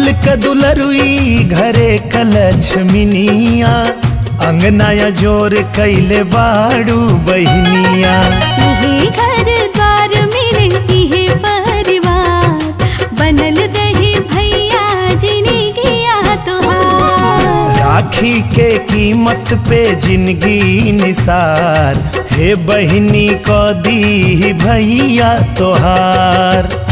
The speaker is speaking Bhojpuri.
कुल क दुलरुई घरे कलक्ष्मिनिया अंगनाया जोर कैले बाड़ू बहिनिया। इहे घर द्वार मेरे इहे परिवार बनल दही भैया जिंदगिया तोहार। राखी के कीमत पे जिंदगी निसार हे बहिनी को दी भैया तोहार।